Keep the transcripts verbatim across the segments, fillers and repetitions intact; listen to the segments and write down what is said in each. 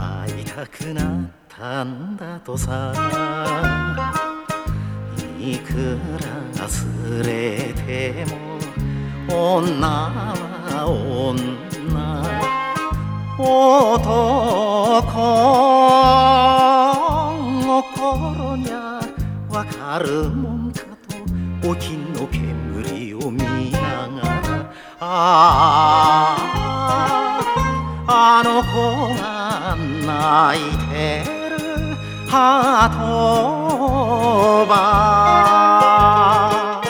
会いたくなったんだとさ。いくら忘れても女は女、男心にゃわかるもんかと沖の煙を見ながら、あああの子が泣いてる鳩場、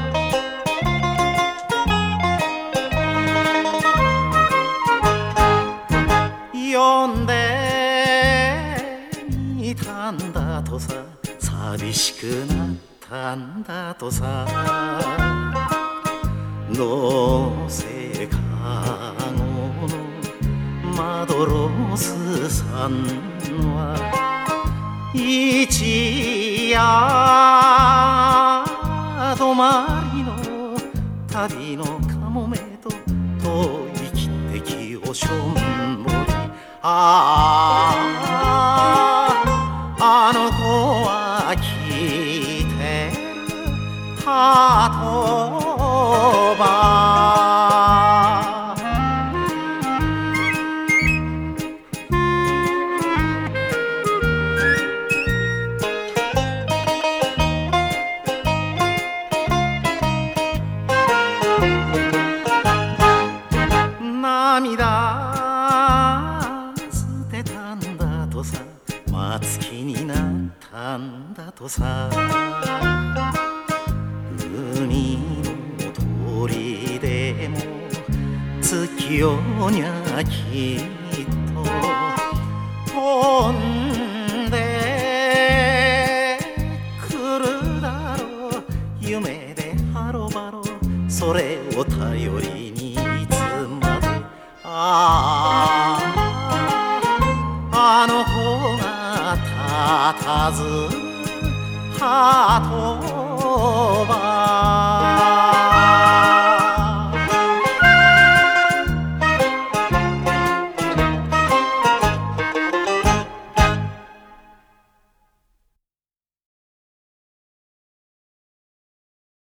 呼んでみたんだとさ、寂しくなったんだとさ。のせかごのマドロスさんは一夜止まりの旅のかもめと遠い汽笛をしょんぼり、あああの子は聞いてる鳩場。涙捨てたんだとさ、松木になったんだとさ。海の鳥でも月夜にゃきっと飛んでくるだろう。夢でハロバロそれを頼りにいつまで、あああの子がたたず鳩場。